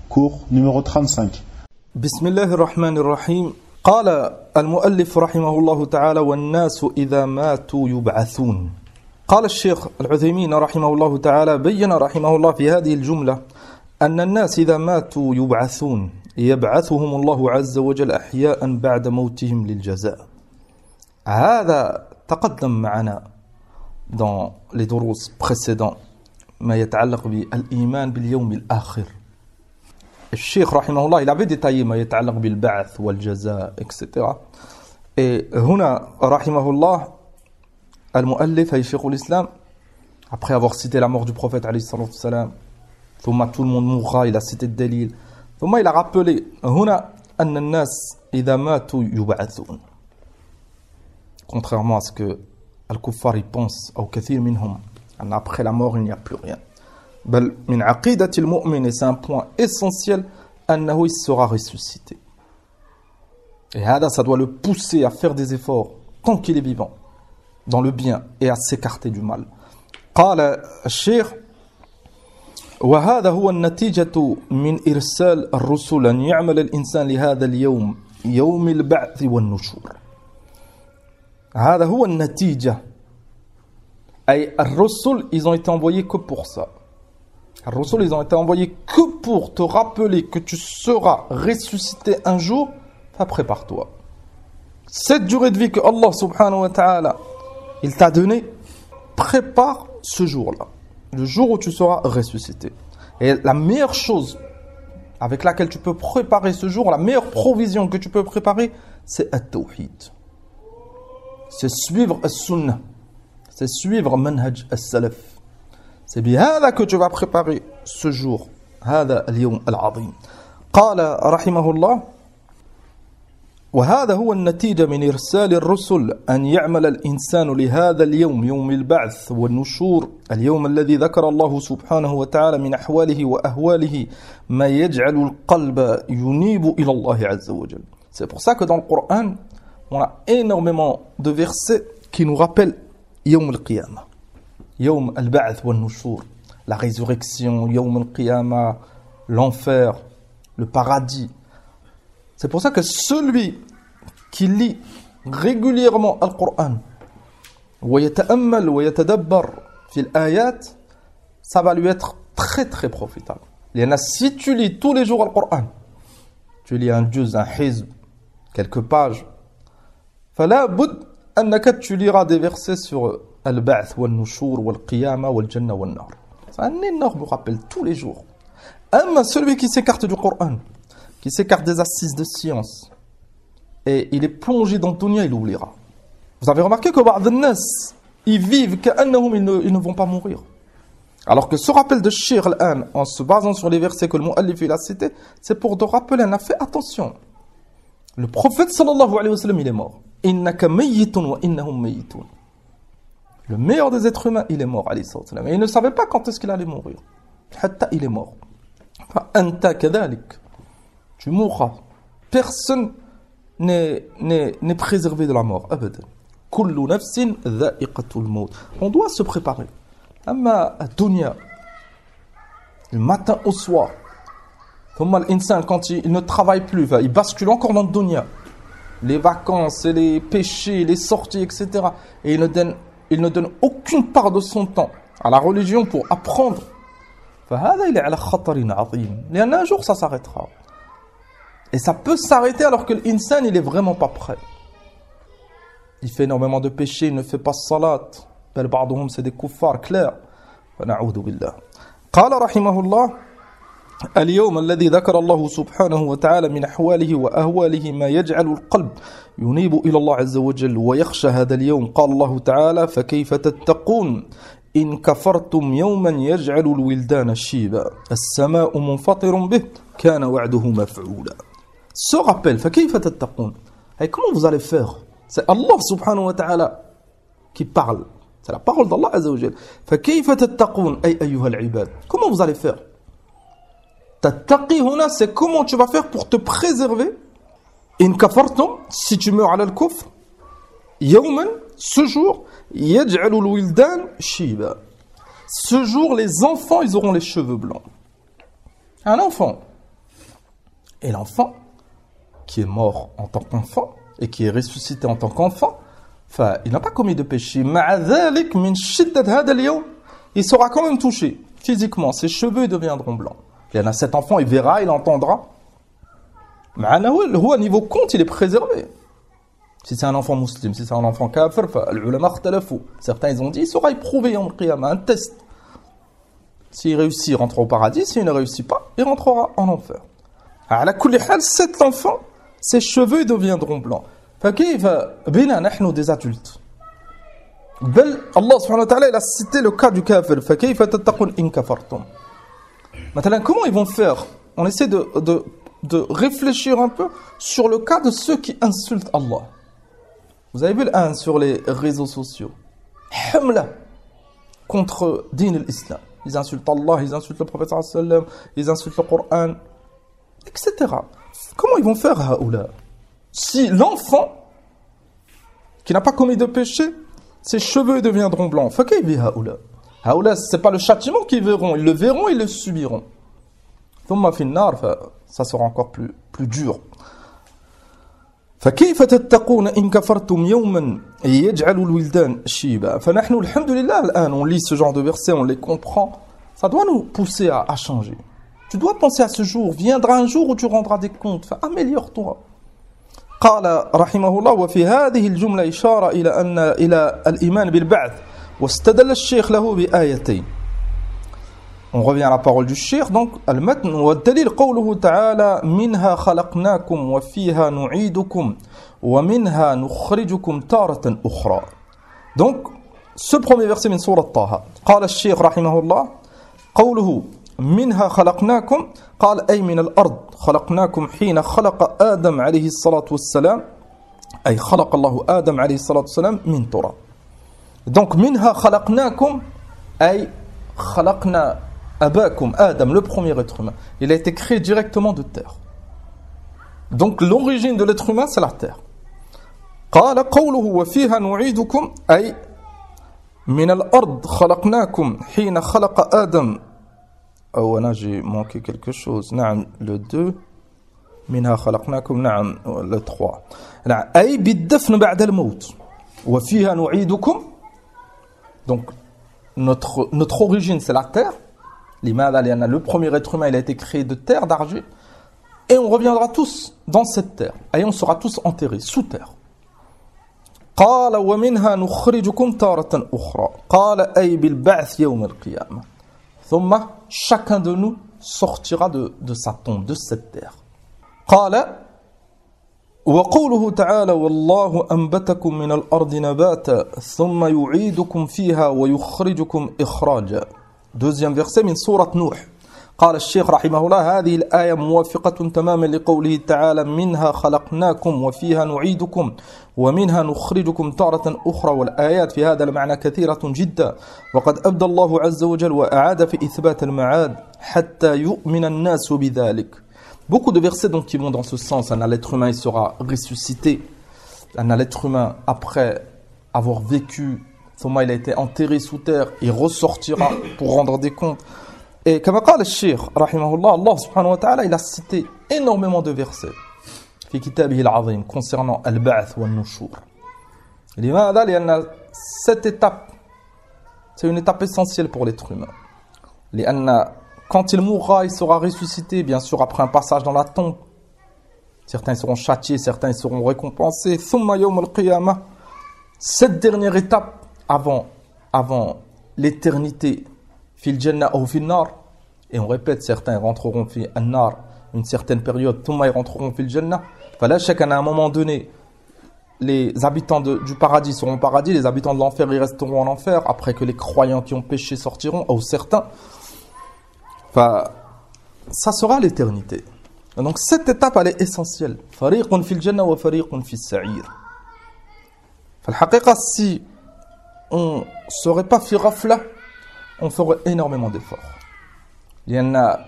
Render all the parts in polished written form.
cours numéro 35. بسم الله الرحمن الرحيم قال المؤلف رحمه الله تعالى والناس إذا ماتوا يبعثون. قال الشيخ العثيمين رحمه الله تعالى بين رحمه الله في هذه الجملة أن الناس إذا ماتوا يبعثون يبعثهم الله عز وجل أحياء بعد موتهم للجزاء. هذا تقدم معنا dans les دروس précédents ما يتعلق بالإيمان باليوم الآخر. الشيخ رحمه الله il avait détaillé ما يتعلق بالبعث والجزاء etc. Et هنا رحمه الله المؤلف هي شيخ الإسلام après avoir cité la mort du prophète عليه الصلاة والسلام ثم tout le monde mourra, il a cité le dalil ثم il a rappelé هنا أن الناس إذا ماتوا يبعثون, contrairement à ce que الكفار y pensent أو كثير منهم أن après la mort il n'y a plus rien. بل من عقيدة المؤمن, et c'est un point essentiel, أنه il sera ressuscité. Et هذا ça doit le pousser à faire des efforts tant qu'il est vivant dans le bien et à s'écarter du mal. قال الشيخ وهذا هو النتيجة من إرسال الرسل أن يعمل الإنسان لهذا اليوم يوم البعث والنشور. هذا هو النتيجة, أي الرسل ils ont été envoyés que pour ça. Les Rasul, ils ont été envoyés que pour te rappeler que tu seras ressuscité un jour. Prépare-toi. Cette durée de vie que Allah subhanahu wa ta'ala il t'a donné, prépare ce jour-là, le jour où tu seras ressuscité. Et la meilleure chose avec laquelle tu peux préparer ce jour, la meilleure provision que tu peux préparer, c'est at-tawhid. C'est suivre as-sunnah, c'est suivre manhaj as-salaf. C'est بهذا que tu vas préparer ce jour, هذا اليوم العظيم. قال رحمه الله وهذا هو النتيجة من إرسال الرسل أن يعمل الإنسان لهذا اليوم يوم البعث والنشور, اليوم الذي ذكر الله سبحانه وتعالى من أحواله وأهواله ما يجعل القلب ينيب إلى الله عز وجل. C'est pour ça que dans le Coran, on a énormément de versets qui nous rappellent يوم القيامة, يوم البعث والنشور, la résurrection, يوم القيامة, l'enfer, le paradis. C'est pour ça que celui qui lit régulièrement le Coran, ويتأمل ويتدبر في الآيات, ça va lui être très très profitable. Si tu lis tous les jours le Coran, tu lis un juz, un hizb, quelques pages, فلا بد أنك tu liras des versets sur البعث والنشور والقيامة والجنة والنار. C'est un énorme rappel tous les jours. أما celui qui s'écarte du Coran, qui s'écarte des assises de science, et il est plongé dans le dunya, il oubliera. Vous avez remarqué que بعض الناس ils vivent كأنهم ils ne vont pas mourir. Alors que ce rappel de Cheikh al-An, en se basant sur les versets que le mu'allif il a cités, c'est pour te rappeler, on a fait attention. Le prophète sallallahu alayhi wa sallam, il est mort. إنك ميت وإنهم ميتون. Le meilleur des êtres humains, il est mort, alayhi sallam. Et il ne savait pas quand est-ce qu'il allait mourir. Hatta il est mort. Anta kadhalik. Tu mourras. Personne n'est préservé de la mort. Abadan. Kullu nafsin dha'iqatul maut. On doit se préparer. Amma ad-dunya, le matin au soir, l'insan, quand il ne travaille plus, il bascule encore dans le dunya. Les vacances, et les péchés, les sorties, etc. Et il ne donne aucune part de son temps à la religion pour apprendre. فهذا il est على خطر عظيم. لأن un jour ça s'arrêtera. Et ça peut s'arrêter alors que l'insan il est vraiment pas prêt. Il fait énormément de péchés, il ne fait pas salat. بل بعضهم c'est des kuffars clairs. فنعوذ بالله. قال رحمه الله اليوم الذي ذكر الله سبحانه وتعالى من أحواله وأهواله ما يجعل القلب ينيب إلى الله عز وجل ويخشى هذا اليوم. قال الله تعالى فكيف تتقون إن كفرتم يوما يجعل الولدان شيبا السماء منفطر به كان وعده مفعولا. Ce rappel, فكيف تتقون, et comment vous allez faire? C'est Allah subhanahu wa ta'ala qui parle, c'est la parole d'Allah azza wa jal. فكيف تتقون أي أيها العباد, comment vous allez faire? Tattaqi huna, c'est comment tu vas faire pour te préserver. In kafartum, si tu meurs à al-kufr, yawman, ce jour, yaj'alul wildan shiba. Ce jour, les enfants, ils auront les cheveux blancs. Un enfant, Et l'enfant, qui est mort en tant qu'enfant, et qui est ressuscité en tant qu'enfant, il n'a pas commis de péché. Il sera quand même touché, physiquement. Ses cheveux deviendront blancs. Il y en a cet enfant, il verra, il entendra. Le niveau compte, il est préservé. Si c'est un enfant musulman, si c'est un enfant kafir, certains ils ont dit, il sera éprouvé en qiyamah, un test. S'il réussit, il rentrera au paradis. S'il ne réussit pas, il rentrera en enfer. Cet enfant, ses cheveux deviendront blancs. فكيف بنا نحن des adultes. Allah subhanahu wa ta'ala il a cité le cas du kafir. فكيف تتقون إن كفرتم. Maintenant, comment ils vont faire? On essaie de réfléchir un peu sur le cas de ceux qui insultent Allah. Vous avez vu le sur les réseaux sociaux. Hamla contre din l'islam. Ils insultent Allah, ils insultent le prophète sallallahu alayhi wa sallam, ils insultent le Coran, etc. Comment ils vont faire haoula? Si l'enfant qui n'a pas commis de péché, ses cheveux deviendront blancs. Fakaybi haoula. Haoula, c'est pas le châtiment qu'ils verront, ils le verront, ils le subiront. Thumma fi an-nar, ça sera encore plus dur. فكيف تتقون إن كفرتم يوما يجعل الولدان شيبا. فنحن الحمد لله الآن on lit ce genre de versets, on les comprend. Ça doit nous pousser à changer. Tu dois penser à ce jour. Viendra un jour où tu rendras des comptes. Améliore-toi. قال رحمه الله وفي هذه الجملة إشارة إلى الإيمان بالبعث واستدل الشيخ له بآيتين. On revient à la parole du cheikh. Donc, al-matn wa dalil qawluhu ta'ala minha khalaqnakum wa fiha nu'idukum wa minha nukhrijukum taratan ukhra. Donc, ce premier verset min surat Taha. قال الشيخ رحمه الله قوله منها خلقناكم قال أي من الأرض خلقناكم حين خلق آدم عليه الصلاة والسلام أي خلق الله آدم عليه الصلاة والسلام من تراب. Donc, منها خلقناكم أي خلقنا Abakum, Adam, le premier être humain, il a été créé directement de terre. Donc l'origine de l'être humain, c'est la terre. قال قوله وفيها نعيدكم أي من الأرض خلقناكم حين خلق آدم. Oh, là j'ai manqué quelque chose. نعم, le 2. منها خلقناكم, نعم, le 3. أي بالدفن بعد الموت. وفيها نعيدكم. Donc notre origine, c'est la terre. Le premier être humain, il a été créé de terre, d'argile, et on reviendra tous dans cette terre, et on sera tous enterrés sous terre. قال ومنها نخرجكم تارة أخرى قال أي بالبعث يوم القيامة ثم chacun de nous sortira de sa tombe, de cette terre. قال وقوله تعالى والله أنبتكم من الأرض نباتا ثم يعيدكم فيها ويخرجكم إخراجا. Deuxième verset من سورة نوح. قال الشيخ رحمه الله هذه الآية موافقة تماما لقوله تعالى منها خلقناكم وفيها نعيدكم ومنها نخرجكم تارة أخرى. والآيات في هذا المعنى كثيرة جدا وقد أبدى الله عز وجل وأعاد في إثبات المعاد حتى يؤمن الناس بذلك. Beaucoup de versets donc qui vont dans ce sens. L'être humain il sera ressuscité. L'être humain après avoir vécu, il a été enterré sous terre, il ressortira pour rendre des comptes. Et comme قال الشيخ رحمه الله, Allah subhanahu wa ta'ala, il a cité énormément de versets في كتابه العظيم concernant al-ba'th wa al-nushur. لماذا؟ لأن cette étape, c'est une étape essentielle pour l'être humain. لأن quand il mourra, il sera ressuscité, bien sûr, après un passage dans la tombe. Certains seront châtiés, certains seront récompensés. ثم يوم القيامة, cette dernière étape avant l'éternité, fil jannah ou fil nar, et on répète, certains rentreront fil nar une certaine période, thumma ils rentreront fil jannah. Fala chacun à un moment donné, les habitants du paradis seront au paradis, les habitants de l'enfer ils resteront en enfer, après que les croyants qui ont péché sortiront, ou certains. Ça sera l'éternité. Donc cette étape elle est essentielle. Fariqun fil jannah wa fariqun fil sa'ir. Fal-haqiqa, si on ne serait pas fi ghafla, on ferait énormément d'efforts. Il y en a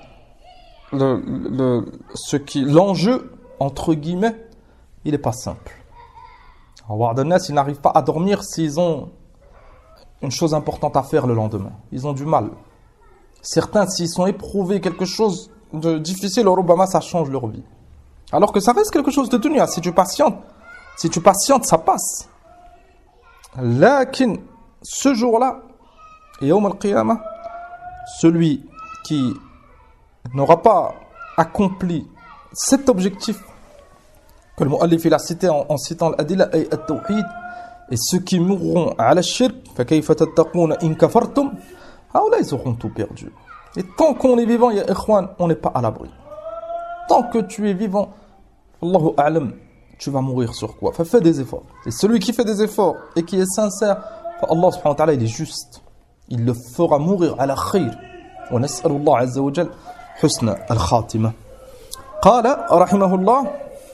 l'enjeu, entre guillemets, il n'est pas simple. Ils n'arrivent pas à dormir s'ils ont une chose importante à faire le lendemain. Ils ont du mal. Certains, s'ils sont éprouvés quelque chose de difficile, au Rubama, ça change leur vie. Alors que ça reste quelque chose de dunya. Si tu patientes, ça passe. Lakin, ce jour-là, Yawm al-Qiyamah, celui qui n'aura pas accompli cet objectif que le mu'allif il a cité en citant l'adilla et at-tawhid, et ceux qui mourront à la shirk, فَكَيْفَ تَتَّقُونَ إِن كَفَرْتُمْ, là ils auront tout perdu. Et tant qu'on est vivant, ya ikhwan, on n'est pas à l'abri. Tant que tu es vivant, Allahu a'lam, tu vas mourir sur quoi? Fais des efforts. Et celui qui fait des efforts et qui est sincère, Allah subhanahu wa ta'ala, il est juste. Il le fera mourir à la khayr. Wa nas'alu Allah azza wa jal husna al-khatima. Qala rahimahullah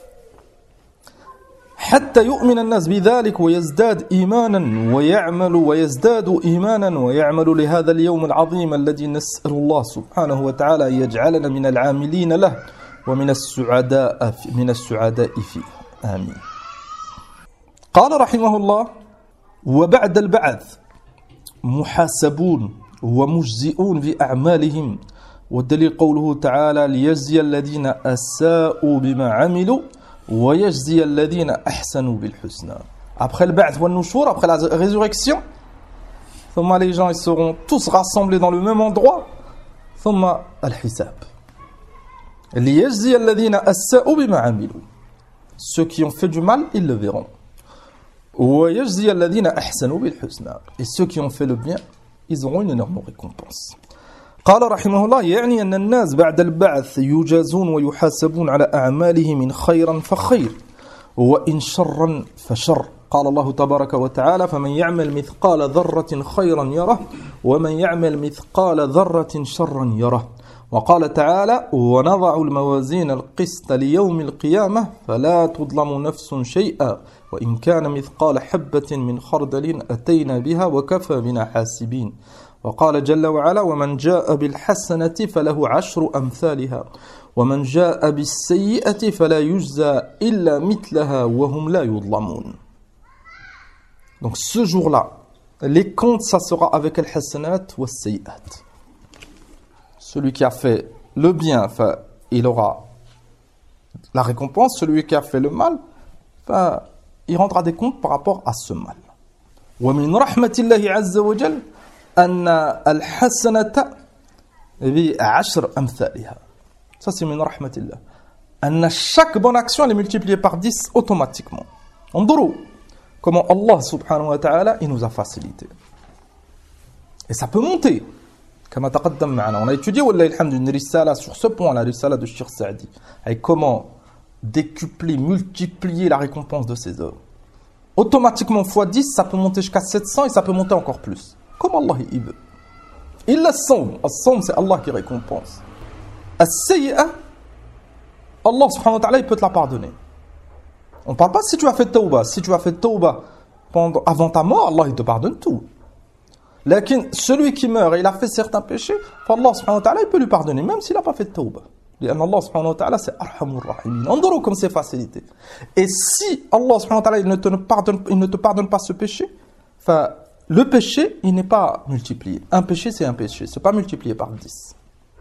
حتى يؤمن الناس بذلك ويزداد إيمانا ويزداد إيمانا ويعمل لهذا اليوم العظيم الذي نسأل الله سبحانه وتعالى أن يجعلنا من العاملين له ومن السعداء فيه آمين. قال رحمه الله وبعد البعث محاسبون ومجزئون في أعمالهم والدليل قوله تعالى ليجزي الذين أساءوا بما عملوا ويجزي الذين أحسنوا بالحسنى. Après le ba'th wa nushur, après la résurrection, les gens ils seront tous rassemblés dans le même endroit. ثم الحساب. ليجزي الذين أساءوا بما عملوا. Ceux qui ont fait du mal, ils le verront. ويجزي الذين أحسنوا بالحسنى. Et ceux qui ont fait le bien, ils auront une énorme récompense. قال رحمه الله يعني أن الناس بعد البعث يجازون ويحاسبون على أعمالهم من خيرا فخير وإن شرا فشر. قال الله تبارك وتعالى فمن يعمل مثقال ذرة خيرا يره ومن يعمل مثقال ذرة شرا يره. وقال تعالى ونضع الموازين القسط ليوم القيامة فلا تظلم نفس شيئا وإن كان مثقال حبة من خردل أتينا بها وكفى بنا حاسبين. وقال جل وعلا ومن جاء بالحسنة فله 10 أمثالها ومن جاء بالسيئة فلا يجزى إلا مثلها وهم لا يظلمون. Donc ce jour-là, les comptes ça sera avec al-hasanat wa as-sayyi'at. Celui qui a fait le bien, il aura la récompense. Celui qui a fait le mal, il rendra des comptes par rapport à ce mal. ومن رحمة الله عز وجل أن الحسنة ب10 أمثالها. Ça c'est من رحمة الله. أن chaque bonne action elle est multipliée par 10 automatiquement. انظروا comment Allah subhanahu wa ta'ala il nous a facilité. Et ça peut monter. كما تقدم معنا. On a étudié والله الحمد une risala sur ce point, la risala de Cheikh Saadi. Et comment décupler, multiplier la récompense de ses œuvres. Automatiquement x 10, ça peut monter jusqu'à 700 et ça peut monter encore plus. Comme Allah il veut. Il la somme. As-somme, c'est Allah qui récompense. As-sayyi'a, Allah subhanahu wa ta'ala, il peut te la pardonner. On ne parle pas si tu as fait tawbah. Si tu as fait tawbah avant ta mort, Allah il te pardonne tout. Lakin, celui qui meurt et il a fait certains péchés, Allah subhanahu wa ta'ala, il peut lui pardonner, même s'il n'a pas fait tawbah. لأن Allah subhanahu wa ta'ala c'est arhamur rahimin. Endoro comme c'est facilité. Et si Allah subhanahu wa ta'ala il ne te pardonne pas ce péché, le péché il n'est pas multiplié. Un péché c'est un péché, c'est pas multiplié par 10.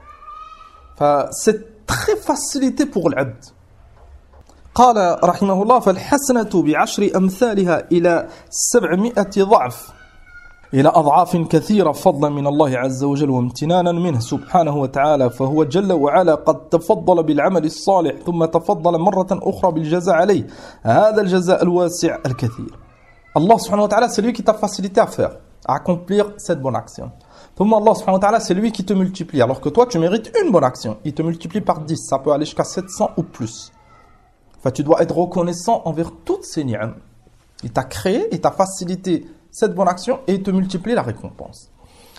C'est très facilité pour l'abd. قال رحمه الله فالحسنة ب10 أمثالها إلى 700 ضعف إلى أضعاف كثيرة فضلا من الله عز وجل وامتنانا منه سبحانه وتعالى فهو جل وعلا قد تفضل بالعمل الصالح ثم تفضل مرة أخرى بالجزاء عليه هذا الجزاء الواسع الكثير. Allah subhanahu wa ta'ala c'est lui qui t'a facilité à faire, à accomplir cette bonne action. ثم Allah subhanahu wa ta'ala c'est lui qui te multiplie alors que toi tu mérites une bonne action, il te multiplie par 10, ça peut aller jusqu'à 700 ou plus. Enfin tu dois être reconnaissant envers toutes ces ni'am. Il t'a créé, il t'a facilité cette bonne action et te multiplier la récompense.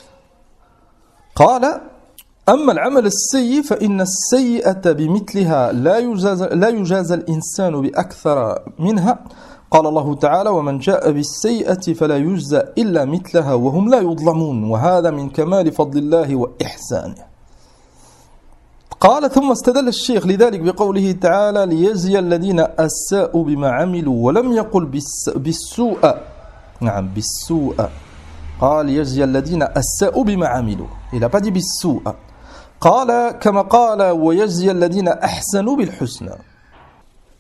قال أما العمل السيء فإن السيئة بمثلها لا يجازى الإنسان بأكثر منها. قال الله تعالى ومن جاء بالسيئة فلا يجزى إلا مثلها وهم لا يظلمون وهذا من كمال فضل الله وإحسانه. قال ثم استدل الشيخ لذلك بقوله تعالى ليجزي الذين أساءوا بما عملوا ولم يقل بالسوء. نعم بالسوء. قال يجزي الذين أساءوا بما عملوا. Il n'a pas dit بالسوء. قال كما قال ويجزي الذين أحسنوا بالحسنى.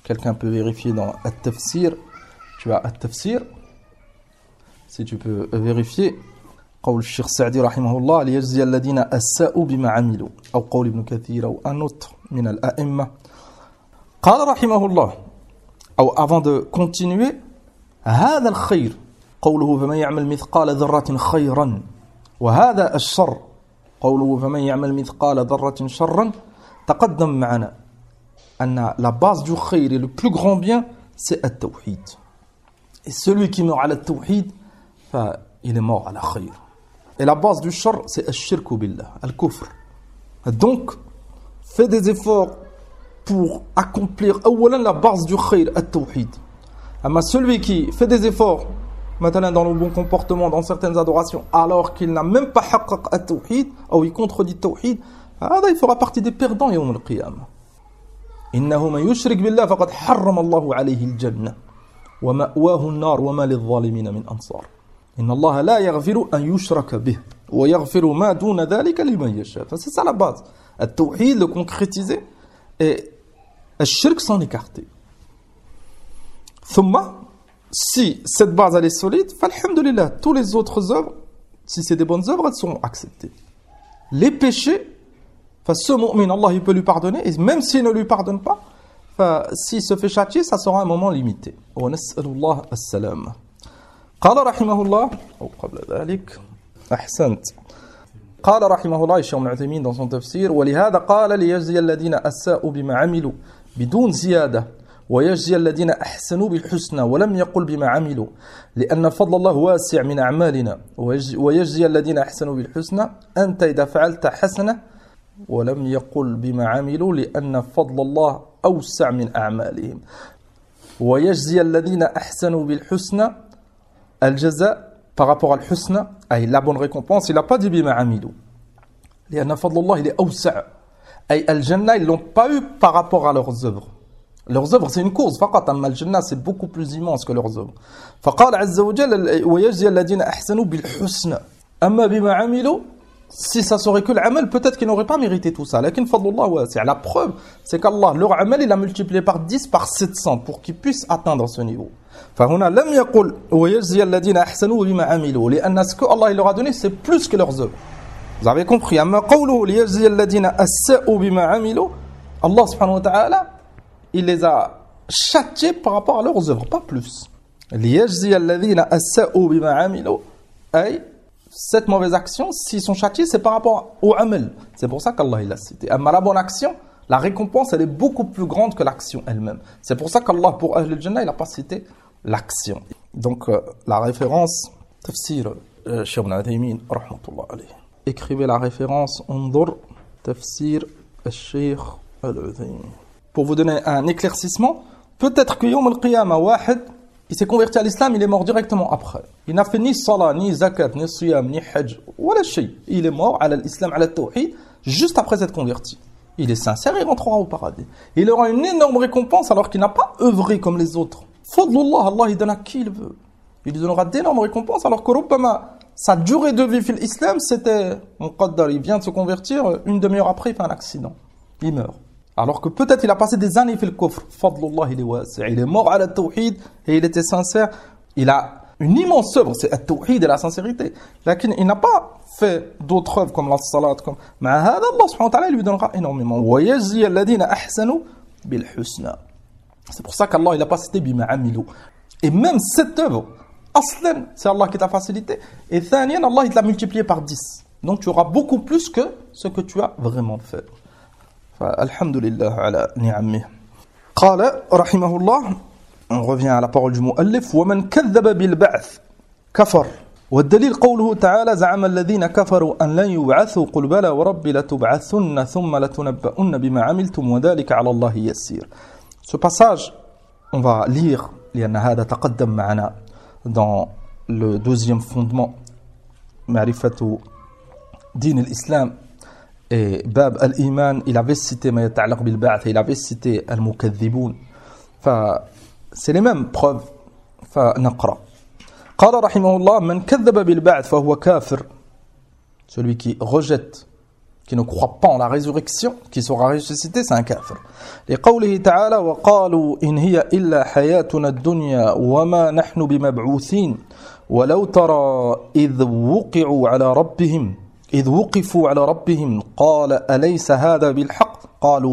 quelqu'un peut vérifier dans At-Tafsir, tu as At-Tafsir, si tu peux vérifier, قول الشيخ سعدي رحمه الله ليجزي الذين أساءوا بما عملوا أو قول ابن كثير أو un autre من الأئمة قال رحمه الله أو avant de continuer هذا الخير قوله فمن يعمل مثقال ذرة خيرا وهذا الشر قوله فمن يعمل مثقال ذرة شرا تقدم معنا أن la base du خير et le plus grand bien c'est التوحيد et celui qui meurt على التوحيد il est mort à la khayr. Et la base du shar, c'est al-shirk billah, al-kufr. Donc, fais des efforts pour accomplir la base du khayr, al-tawhid. Mais celui qui fait des efforts, maintenant dans le bon comportement, dans certaines adorations, alors qu'il n'a même pas haqqaq al-tawhid, ou il contredit al-tawhid, il fera partie des perdants yawm al-qiyamah. إنه من يشرك بالله فقد حرم الله عليه الجنة ومأواه النار وما للظالمين من أنصار. إن الله لا يغفر أن يشرك به ويغفر ما دون ذلك لمن يشاء. C'est ça la base. التوحيد, le concrétiser, et le shirk s'en écarter. ثم, si cette base elle est solide, فالحمدلله, tous les autres œuvres, si c'est des bonnes œuvres, elles seront acceptées. Les péchés, ce mu'min, Allah il peut lui pardonner, et même s'il ne lui pardonne pas, s'il se fait châtier, ça sera un moment limité. ونسأل الله السلامة. قال رحمه الله أو قبل ذلك أحسنت قال رحمه الله الشيخ ابن عثيمين dans son tafsir ولهذا قال ليجزي الذين أساءوا بما عملوا بدون زيادة ويجزي الذين أحسنوا بالحسنى ولم يقل بما عملوا لأن فضل الله واسع من أعمالنا ويجزي الذين أحسنوا بالحسنى أنت إذا فعلت حسنة ولم يقل بما عملوا لأن فضل الله أوسع من أعمالهم ويجزي الذين أحسنوا بالحسنى Al-Jaza, par rapport à Al-Husna, la bonne récompense, il n'a pas dit bima amilou. لأن فضل الله il est أوسع. Al-Jannah, ils ne l'ont pas eu par rapport à leurs œuvres. Leurs œuvres, c'est une cause. فقط, أما Al-Jannah, c'est beaucoup plus immense que leurs œuvres. فقال عز وجل ويجزي الذين أحسنوا بالحسنى. أما بما عملوا, si ça serait que l'amal, peut-être qu'ils n'auraient pas mérité tout ça. لكن فضل الله واسع. La preuve, c'est qu'Allah, leur amal, il a multiplié par 10, par 700, pour qu'ils puissent atteindre ce niveau. فهنا لم يقل ويجزي الذين أحسنوا بما عملوا لأن ce que Allah leur a donné c'est plus que leurs œuvres. Vous avez compris. أما قوله ليجزي الذين أساءوا بما عملوا, Allah subhanahu wa ta'ala il les a châtiés par rapport à leurs œuvres, pas plus. ليجزي الذين أساءوا بما عملوا, cette mauvaise action, s'ils sont châtiés, c'est par rapport au amal. C'est pour ça qu'Allah il l'a cité. أما la bonne action, la récompense elle est beaucoup plus grande que l'action elle-même. C'est pour ça qu'Allah pour Ahl al-Jannah il n'a pas cité l'action. Donc la référence tafsir Cheikh Ibn Uthaymin rahmatullah alayhi. Écrivez la référence Undur tafsir Cheikh al-Uthaymin. Pour vous donner un éclaircissement, peut-être que Yawm al-Qiyamah wahid, il s'est converti à l'islam, il est mort directement après. Il n'a fait ni salat, ni zakat, ni siyam, ni hajj, wala shay. Il est mort à l'islam, à la tawhid, juste après s'être converti. Il est sincère, il rentrera au paradis. Il aura une énorme récompense alors qu'il n'a pas œuvré comme les autres. Fadlullah, Allah il donne à qui il veut. Il lui donnera d'énormes récompenses alors que Rubbama, sa durée de vie fil islam, c'était Muqaddar, il vient de se convertir, une demi-heure après il fait un accident. Il meurt. Alors que peut-être il a passé des années fil kufr. Fadlullah il est wasi'. Il est mort à la tawhid et il était sincère. Il a une immense œuvre, c'est la tawhid et la sincérité. Lakin il n'a pas fait d'autres œuvres comme la salat, comme ma hada Allah subhanahu wa ta'ala lui donnera énormément. Wa yajzi alladhina ahsanu bil husna. C'est pour ça qu'Allah il a pas cité bima amilou. Et même cette œuvre, aslan, c'est Allah qui t'a facilité. Et thaniyan, Allah il t'a multiplié par 10. Donc tu auras beaucoup plus que ce que tu as vraiment fait. Alhamdulillah ala ni'amih. Qala rahimahullah, on revient à la parole du muallif, wa man kadhaba bil ba'th kafar. والدليل قوله تعالى زعم الذين كفروا أن لن يبعثوا قل بلى وربي لتبعثن ثم لتنبؤن بما عملتم وذلك على الله يسير. Ce passage, on va lire لأن هذا تقدم معنا dans le deuxième fondement معرفة دين الإسلام et باب الإيمان. Il avait cité ما يتعلق بالبعث, il avait cité المكذبون. C'est les mêmes preuves. فنقرأ. قال رحمه الله من كذب بالبعث فهو كافر. Celui qui rejette qui ne croit pas en la résurrection, qui sera ressuscité, c'est un kafir. لقوله تعالى وقالوا إن هي إلا حياتنا الدنيا وما نحن بمبعوثين ولو ترى إذ وقفوا على ربهم قال أليس هذا بالحق قالوا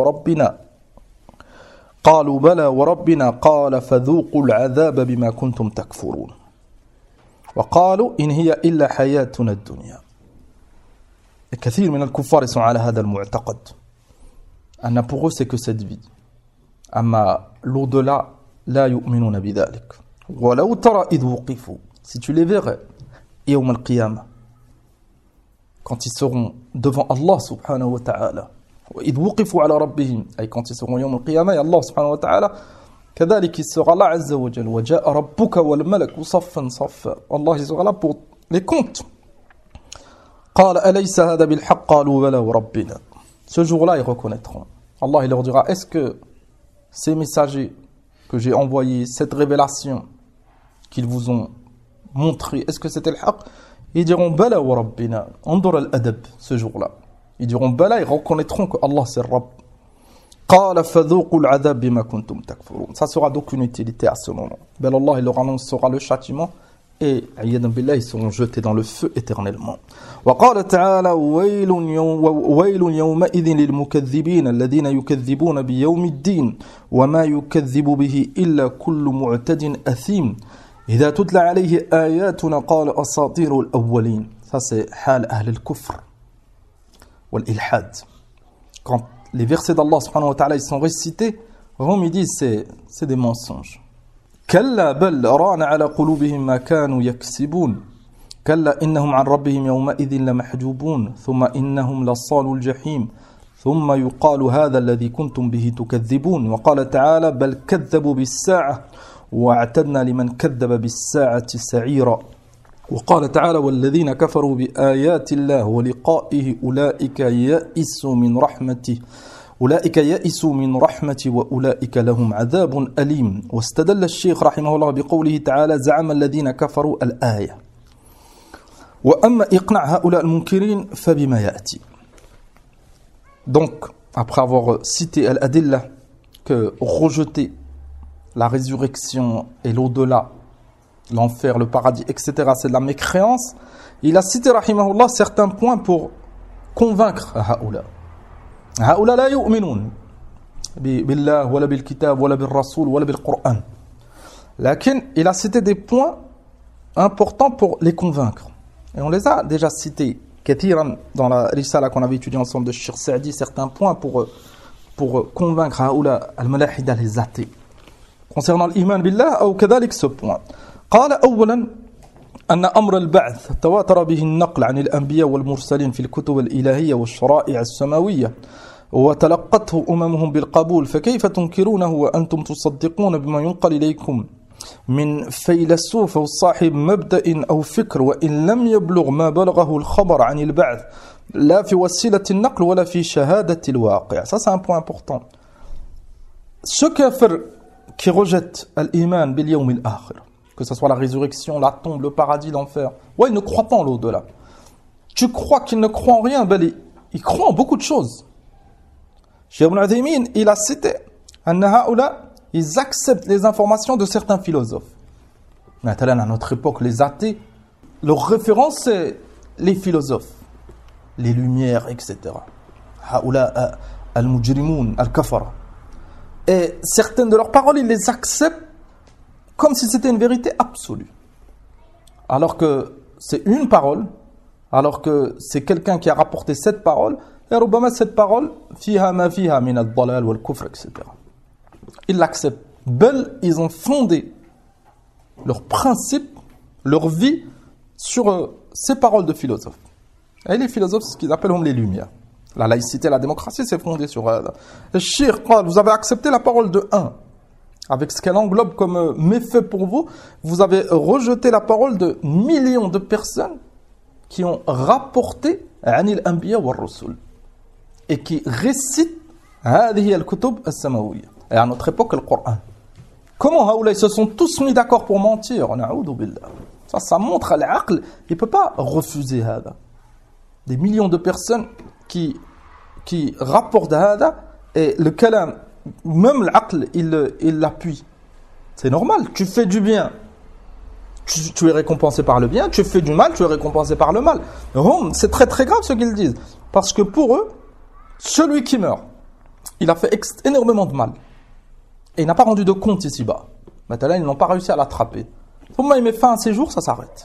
بلى وربنا قال فذوقوا العذاب بما كنتم تكفرون وقالوا إن هي إلا حياتنا الدنيا. الكثير من الكفار sont على هذا المعتقد أن pour eux c'est que cette vie. أما l'au-delà لا يؤمنون بذلك. ولو ترى إذ وقفوا, si tu les verrais يوم القيامة, quand ils seront devant Allah subhanahu wa ta'ala, وإذ وقفوا على ربهم, أي quand ils seront يوم القيامة, et Allah subhanahu wa ta'ala كذلك il sera là عز وجل وجاء ربك والملك صفا صفا, Allah il sera là pour les comptes. قال أليس هذا بالحق قالوا بلى وربنا. Ce jour-là ils reconnaîtront. Allah il leur dira, est-ce que ces messagers que j'ai envoyés, cette révélation qu'ils vous ont montré, est-ce que c'était le haq? Ils diront bala wa rabbina. Andur al-adab, ce jour-là. Ils diront bala, ils reconnaîtront que Allah c'est Rabb. Qala fadhuqu al-adab bima kuntum takfurun. Ça sera donc une utilité à ce moment. Ben Allah il leur annoncera le châtiment et ayyadan billah ils seront jetés dans le feu éternellement. وقال تعالى ويل يومئذ للمكذبين الذين يكذبون بيوم الدين وما يكذب به إلا كل معتد أثيم إذا تتلى عليه آياتنا قال أساطير الأولين. Ça c'est حال أهل الكفر والإلحاد. Quand les versets d'Allah subhanahu wa ta'ala ils sont récités, vraiment ils disent c'est des mensonges. كلا بل ران على قلوبهم ما كانوا يكسبون كلا إنهم عن ربهم يومئذ لمحجوبون ثم إنهم لصالوا الجحيم ثم يقال هذا الذي كنتم به تكذبون. وقال تعالى بل كذبوا بالساعة واعتدنا لمن كذب بالساعة سعيرا. وقال تعالى والذين كفروا بآيات الله ولقائه أولئك يئسوا من رحمتي وأولئك لهم عذاب أليم. واستدل الشيخ رحمه الله بقوله تعالى زعم الذين كفروا الآية. وأما إقناع هؤلاء المنكرين فبما يأتي. Donc, après avoir cité al-adillah que rejeter la résurrection et l'au-delà, l'enfer, le paradis, etc., c'est de la mécréance, il a cité rahimahullah certains points pour convaincre هؤلاء. هؤلاء لا يؤمنون بالله ولا بالكتاب ولا بالرسول ولا بالقرآن. لكن il a cité des points importants pour les convaincre. Et on les a déjà cités كثيرا dans la risala qu'on avait étudiée ensemble de Cheikh Saadi, certains points pour convaincre هؤلاء الملاحدة les athées concernant l'iman billah أو كذلك ce point. قال أولا أن أمر البعث تواتر به النقل عن الأنبياء والمرسلين في الكتب الإلهية والشرائع السماوية وتلقته أممهم بالقبول فكيف تنكرونه وأنتم تصدقون بما ينقل إليكم من فيلسوف أو صاحب مبدأ أو فكر وإن لم يبلغ ما بلغه الخبر عن البعث لا في وسيلة النقل ولا في شهادة الواقع. Ça c'est un point important. Ce kafir qui rejette l'iman bil yawm al-akhir, que ce soit la résurrection, la tombe, le paradis, l'enfer, ouais, il ne croit pas en l'au-delà. Tu crois qu'il ne croit en rien, ben il croit en beaucoup de choses. Cheikh Ibn Uthaymin, il a cité anna haoula, ils acceptent les informations de certains philosophes. Maintenant, à notre époque, les athées, leur référence, c'est les philosophes, les lumières, etc. Haoula al-mujrimoun, al-kafara. Et certaines de leurs paroles, ils les acceptent comme si c'était une vérité absolue. Alors que c'est une parole, alors que c'est quelqu'un qui a rapporté cette parole, et ربما cette parole, fiha ma fiha min ad-dalal wal kufr, etc. Ils l'acceptent. Bel, ils ont fondé leurs principes, leur vie sur ces paroles de philosophes. Et les philosophes, c'est ce qu'ils appellent les lumières. La laïcité, la démocratie, c'est fondé sur... Le shirk, vous avez accepté la parole de un. Avec ce qu'elle englobe comme méfait pour vous, vous avez rejeté la parole de millions de personnes qui ont rapporté Anil Anbiya wa Rasul et qui récitent هذه الكتب السماوية. Et à notre époque, le Coran. Comment Haoula, ils se sont tous mis d'accord pour mentir? Na'oudou billah. Ça montre à l'aql, il ne peut pas refuser هذا. Des millions de personnes qui rapporte hada, et le kalam, même l'aql, il l'appuie. C'est normal, tu fais du bien, tu es récompensé par le bien, tu fais du mal, tu es récompensé par le mal. C'est très très grave ce qu'ils disent, parce que pour eux, celui qui meurt, il a fait énormément de mal, et il n'a pas rendu de compte ici-bas. Maintenant, ils n'ont pas réussi à l'attraper. Comment il met fin à ses jours, ça s'arrête.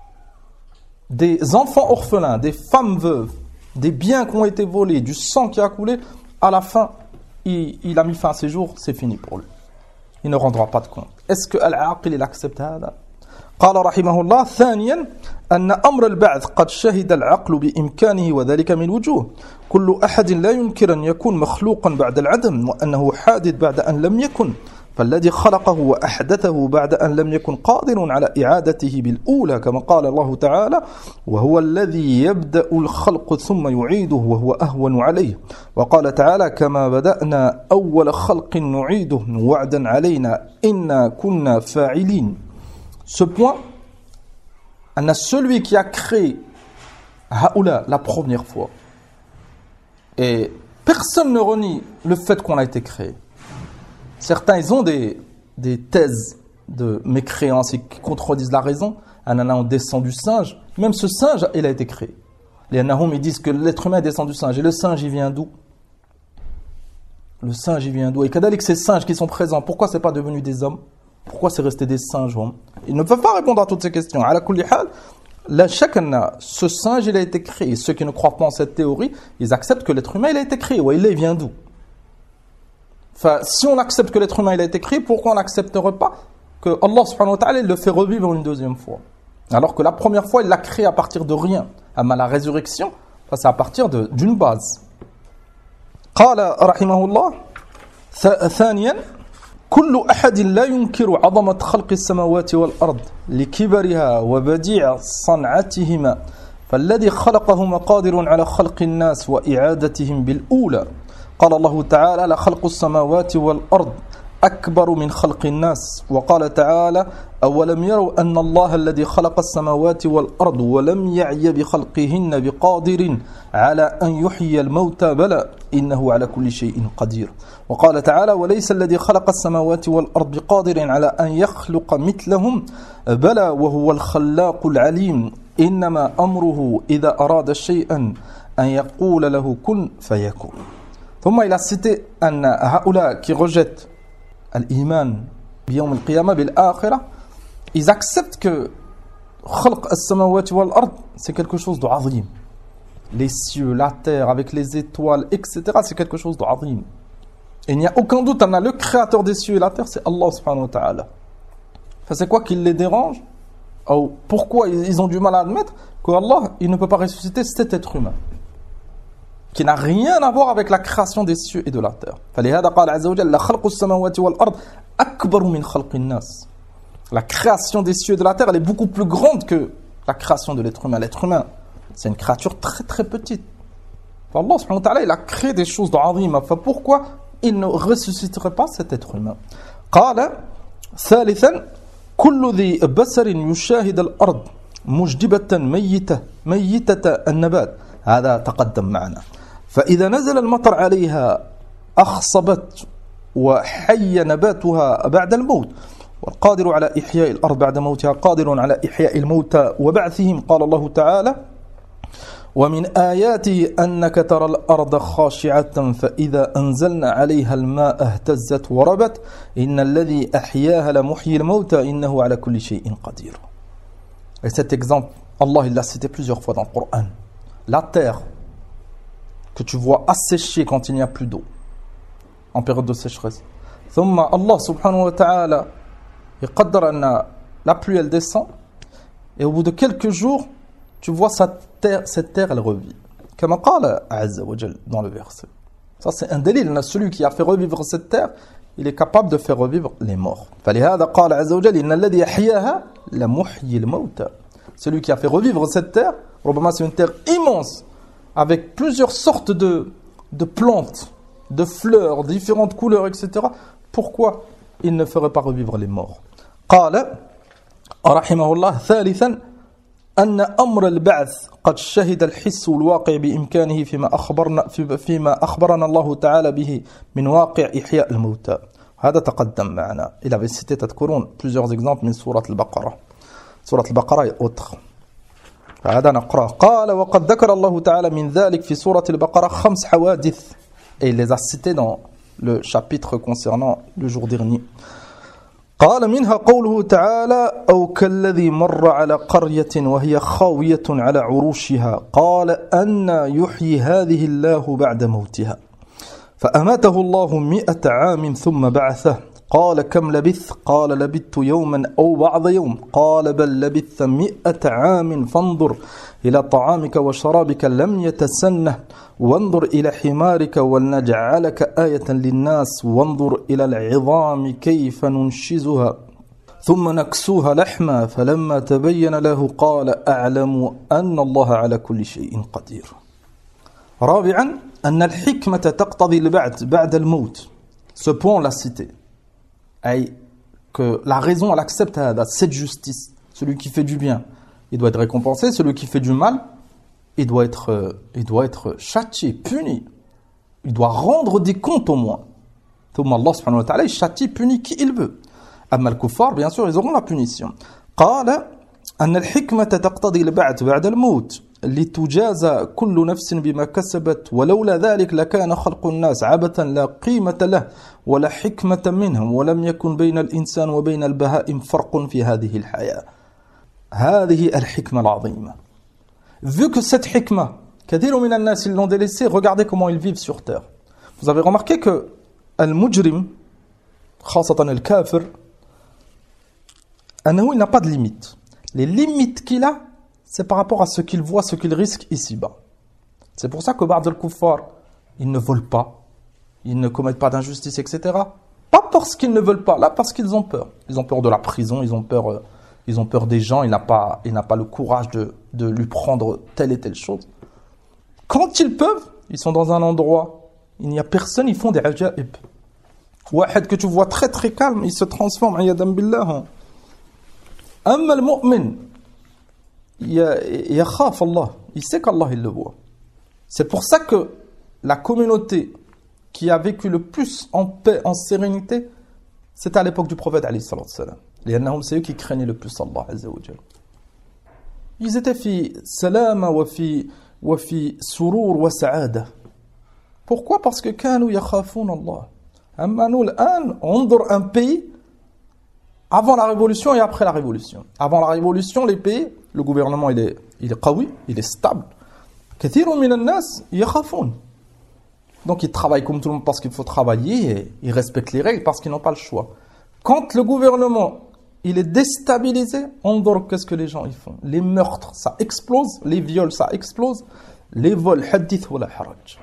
Des enfants orphelins, des femmes veuves, des biens qui ont été volés, du sang qui a coulé, à la fin, il a mis fin à ses jours, c'est fini pour lui. Il ne rendra pas de compte. Est-ce que Al-Aqil, il accepte ça? قال رحمه الله ثانيا أن أمر البعث قد شهد العقل بإمكانه وذلك من وجوه كل أحد لا ينكر أن يكون مخلوقا بعد العدم وأنه حادث بعد أن لم يكن فالذي خلقه وأحدثه بعد أن لم يكن قادر على إعادته بالأولى كما قال الله تعالى وهو الذي يبدأ الخلق ثم يعيده وهو أهون عليه وقال تعالى كما بدأنا أول خلق نعيده وعدا علينا إنا كنا فاعلين. Ce point, on a celui qui a créé Haoula la première fois. Et personne ne renie le fait qu'on a été créé. Certains, ils ont des thèses de mécréance et qui contredisent la raison. On descend du singe. Même ce singe, il a été créé. Les Nahum, ils disent que l'être humain descend du singe. Et le singe, il vient d'où? Le singe, il vient d'où? Et kadalik, ces singes qui sont présents, pourquoi c'est pas devenu des hommes? Pourquoi c'est resté des singes? Ils ne peuvent pas répondre à toutes ces questions. À la kulli hal, là, chacun, ce singe, il a été créé. Ceux qui ne croient pas en cette théorie, ils acceptent que l'être humain, il a été créé. Ouais, il vient d'où? Enfin, si on accepte que l'être humain, il a été créé, pourquoi on n'accepterait pas que Allah subhanahu wa ta'ala, il le fait revivre une deuxième fois? Alors que la première fois, il l'a créé à partir de rien. La résurrection, c'est à partir d'une base. قال رحمه الله ثانيا كل أحد لا ينكر عظمة خلق السماوات والأرض لكبرها وبديع صنعتهما فالذي خلقهما قادر على خلق الناس وإعادتهم بالأولى قال الله تعالى لخلق السماوات والأرض أكبر من خلق الناس وقال تعالى أولم يروا أن الله الذي خلق السماوات والأرض ولم يعي بخلقهن بقادر على أن يحيي الموتى بلى إنه على كل شيء قدير وقال تعالى وليس الذي خلق السماوات والأرض بقادر على أن يخلق مثلهم بلى وهو الخلاق العليم إنما أمره إذا أراد شيئا أن يقول له كن فيكون. ثم il a cité أن هؤلاء qui rejettent l'iman بيوم القيامة بالآخرة, ils acceptent que خلق السماوات والأرض c'est quelque chose de azim. Les cieux, la terre, avec les étoiles, etc. c'est quelque chose de azim. Et il n'y a aucun doute, on a le créateur des cieux et la terre, c'est Allah subhanahu wa ta'ala. Enfin, c'est quoi qui les dérange? Ou pourquoi ils ont du mal à admettre que Allah, il ne peut pas ressusciter cet être humain qui n'a rien à voir avec la création des cieux et de la terre. فلهذا قال عز وجل لخلق السماوات والأرض أكبر من خلق الناس. La création des cieux et de la terre, elle est beaucoup plus grande que la création de l'être humain. L'être humain, c'est une créature très très petite. Allah subhanahu wa ta'ala, il a créé des choses de azima. Pourquoi il ne ressusciterait pas cet être humain? قال ثالثا كل ذي بصر يشاهد الأرض مجدبة ميتة النبات هذا تقدم معنا فإذا نزل المطر عليها أخصبت وحي نباتها بعد الموت والقادر على إحياء الأرض بعد موتها قادر على إحياء الموتى وبعثهم قال الله تعالى ومن آياته أنك ترى الأرض خاشعة فإذا أنزلنا عليها الماء اهتزت وربت إن الذي أحياها لمحيي الموتى إنه على كل شيء قدير. Et cet exemple, Allah il l'a cité plusieurs fois dans le Coran. La terre que tu vois assécher quand il n'y a plus d'eau en période de sécheresse. ثم Allah subhanahu wa ta'ala يقدر أن la pluie elle descend et au bout de quelques jours tu vois cette terre elle revit. Comme قال عز وجل dans le verset. Ça c'est un délil. Celui qui a fait revivre cette terre, il est capable de faire revivre les morts. فلهذا قال عز وجل إن الذي أحياها لمحيي الموتى. Celui qui a fait revivre cette terre, probablement c'est une terre immense avec plusieurs sortes de plantes, de fleurs, différentes couleurs, etc. Pourquoi il ne ferait pas revivre les morts? قال رحمه الله ثالثا أن أمر البعث قد شهد الحس الواقع بإمكانه فيما أخبرنا الله تعالى به من واقع إحياء الموتى. هذا تقدم معنا. Il avait cité تذكرون plusieurs exemples من سورة البقرة. سورة البقرة et autres. هذا نقرأ. قال وقد ذكر الله تعالى من ذلك في سورة البقرة 5 حوادث. Et il les a cités dans le chapitre concernant le jour dernier. قال منها قوله تعالى أو كالذي مر على قرية وهي خاوية على عروشها قال أن يحيي هذه الله بعد موتها فأماته الله 100 عام ثم بعثه قال كم لبث قال لبثت يوما أو بعض يوم قال بل لبثت 100 عام فانظر إلى طعامك وشرابك لم يتسنه وانظر إلى حمارك ولنجعلك آية للناس وانظر إلى العظام كيف ننشزها ثم نكسوها لحما فلما تبين له قال أعلم أن الله على كل شيء قدير. رابعا أن الحكمة تقتضي البعث بعد الموت. Ce point on l'a cité. أي que la raison elle accepte cette justice. Celui qui fait du bien, il doit être récompensé. Celui qui fait du mal, il doit être châtié, puni. Il doit rendre des comptes au moins. ثم Allah subhanahu wa ta'ala il châtie, punit qui il veut. أما الكفار bien sûr ils auront la punition. قال أن الحكمة تقتضي البعث بعد الموت لتجازى كل نفس بما كسبت ولولا ذلك لكان خلق الناس عبثا لا قيمة له ولا حكمة منهم ولم يكن بين الإنسان وبين البهائم فرق في هذه الحياة. هذه الحكمة العظيمة. Vu que cette hikmah, كثير من الناس ils l'ont délaissé, regardez comment ils vivent sur terre. Vous avez remarqué que المجرم خاصة الكافر أنه il n'a pas de limite. Les limites qu'il a, c'est par rapport à ce qu'il voit, ce qu'il risque ici-bas. C'est pour ça que بعض الكفار, ils ne volent pas, ils ne commettent pas d'injustice, etc. Pas parce qu'ils ne veulent pas, là parce qu'ils ont peur. Ils ont peur de la prison, ils ont peur des gens, il n'a pas le courage de lui prendre telle et telle chose. Quand ils peuvent, ils sont dans un endroit, il n'y a personne, ils font des ajaib. Wahed que tu vois très très calme, il se transforme, ayadan billah. Amma al-mu'min, yakhaf Allah, il sait qu'Allah il le voit. C'est pour ça que la communauté qui a vécu le plus en paix, en sérénité, c'était à l'époque du prophète alayhi salatu wassalam. C'est eux qui craignaient le plus Allah Azza wa Jal. Ils étaient fi salama wa fi surur wa sa'ada. Pourquoi? Parce que كانوا يخافون الله. أما nous الآن انظر un pays avant la révolution et après la révolution. Avant la révolution, les pays, le gouvernement il est qawi, il est stable. كثير من الناس يخافون. Donc ils travaillent comme tout le monde parce qu'il faut travailler et ils respectent les règles parce qu'ils n'ont pas le choix. Quand le gouvernement il est déstabilisé, on voit qu'est-ce que les gens ils font. Les meurtres, ça explose. Les viols, ça explose. Les vols, hadith wa la haraj.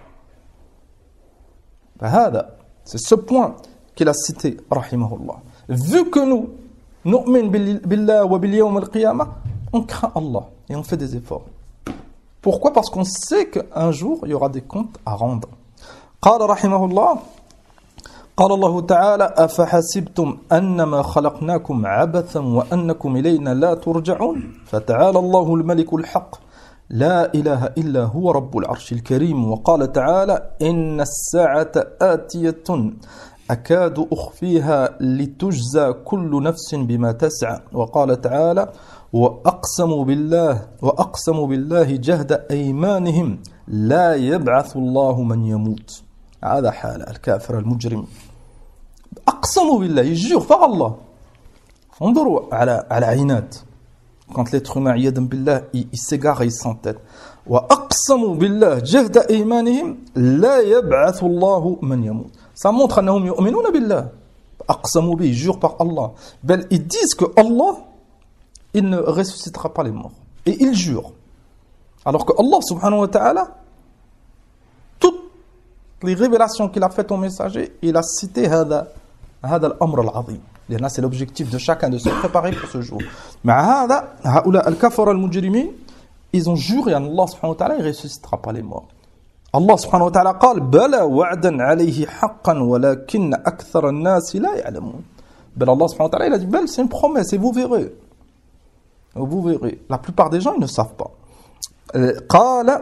C'est ce point qu'il a cité, rahimahullah. Vu que nous, nu'min billah wa bil yawm al-qiyamah, on craint Allah et on fait des efforts. Pourquoi? Parce qu'on sait qu'un jour, il y aura des comptes à rendre. قال رحمه الله قال الله تعالى أفحسبتم أنما خلقناكم عبثا وأنكم إلينا لا ترجعون فتعالى الله الملك الحق لا إله إلا هو رب العرش الكريم وقال تعالى إن الساعة آتية أكاد أخفيها لتجزى كل نفس بما تسعى وقال تعالى وأقسموا بالله جهد أيمانهم لا يبعث الله من يموت. هذا حال الكافر المجرم. أقسموا بالله, ils jurent par Allah. انظروا على عناد. Quand l'être humain يدم بالله, il s'égare, il s'entête. وأقسموا بالله جهد أيمانهم لا يبعث الله من يموت. Ça montre أنهم يؤمنون بالله. أقسموا به, ils jurent par Allah. Bel, ils disent que Allah, il ne ressuscitera pas les morts. Et ils jurent. Alors que Allah subhanahu wa ta'ala, toutes les révélations qu'il a faites au messager, il a cité هذا الأمر العظيم. Là, c'est l'objectif de chacun de se préparer pour ce jour. Mais هؤلاء الكفر المجرمين, ils ont juré à Allah subhanahu wa ta'ala, il ne ressuscitera pas les morts. Allah subhanahu wa ta'ala قال بلى وعدا عليه حقا ولكن أكثر الناس لا يعلمون. Ben Allah subhanahu wa ta'ala, il a dit, bel, c'est une promesse et vous verrez. Vous verrez, la plupart des gens ils ne savent pas. قال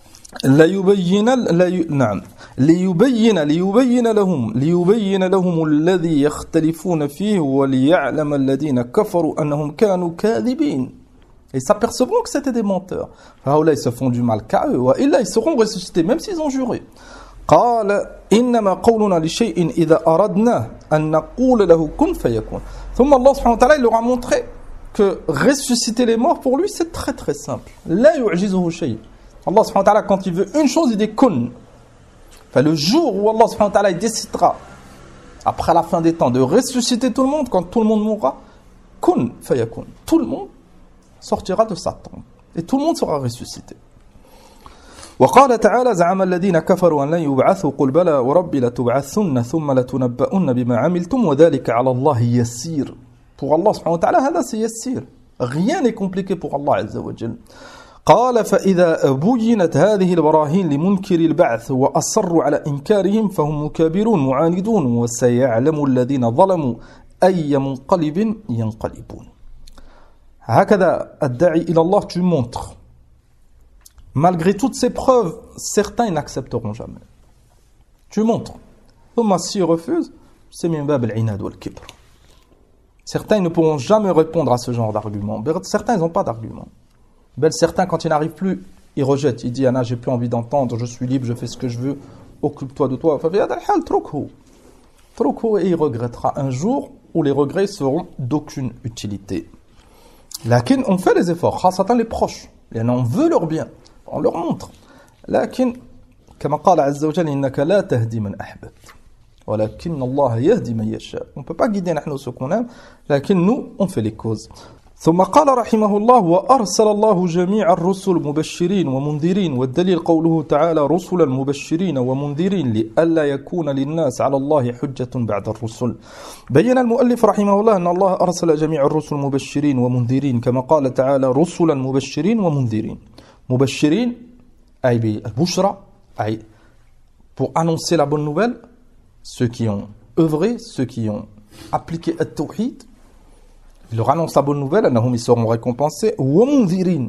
نعم ليبين لهم الذي يختلفون فيه وليعلم الذين كفروا أنهم كانوا كاذبين. Et s'apercevront que c'était des menteurs. Là, ils se font du mal qu'à eux. Et là, ils seront ressuscités, même s'ils ont juré. قال إنما قولنا لشيء إذا أردنا أن نقول له كن فيكون. ثم الله سبحانه وتعالى il leur a montré que ressusciter les morts pour lui c'est très très simple. لا يعجزه شيء. Allah subhanahu wa ta'ala quand il veut une chose il dit kun. Enfin, le jour où Allah subhanahu wa ta'ala il décidera après la fin des temps de ressusciter tout le monde, quand tout le monde mourra, kun fayakun. Tout le monde sortira de sa tombe et tout le monde sera ressuscité. وقال تعالى زعم الذين كفروا أن لن يبعثوا قل بلى وربي لتبعثن ثم لتنبؤن بما عملتم وذلك على الله يسير. Pour Allah subhanahu wa ta'ala هذا c'est يسير. Rien n'est compliqué pour Allah عز وجل. قال فإذا بينت هذه البراهين لمنكر البعث وأصروا على إنكارهم فهم مكابرون معاندون وسيعلم الذين ظلموا أي منقلب ينقلبون. هكذا الداعي إلى الله tu montres. Malgré toutes ces preuves, certains n'accepteront jamais. Tu montres. S'ils refusent, c'est min bab al-inad wal-kibr. Certains ne pourront jamais répondre à ce genre d'argument. Certains n'ont pas d'argument. Certains, quand ils n'arrivent plus, ils rejettent. Ils disent, j'ai plus envie d'entendre, je suis libre, je fais ce que je veux, occupe-toi de toi. Et il regrettera un jour où les regrets seront d'aucune utilité. Lakin, on fait les efforts, khasatan les proches. On veut leur bien. On leur montre. لكن كما قال عز وجل إنك لا تهدي من أحببت ولكن الله يهدي من يشاء. On ne peut pas guider نحن ceux qu'on aime, لكن nous on fait les causes. ثم قال رحمه الله وأرسل الله جميع الرسل مبشرين ومنذرين والدليل قوله تعالى رسلا مبشرين ومنذرين لئلا يكون للناس على الله حجة بعد الرسل. بين المؤلف رحمه الله أن الله أرسل جميع الرسل مبشرين ومنذرين كما قال تعالى رسلا مبشرين ومنذرين. Mubashirin, al-bushra, pour annoncer la bonne nouvelle, ceux qui ont œuvré, ceux qui ont appliqué at-tawhid, ils leur annoncent la bonne nouvelle, ils seront récompensés, wa mundhirin,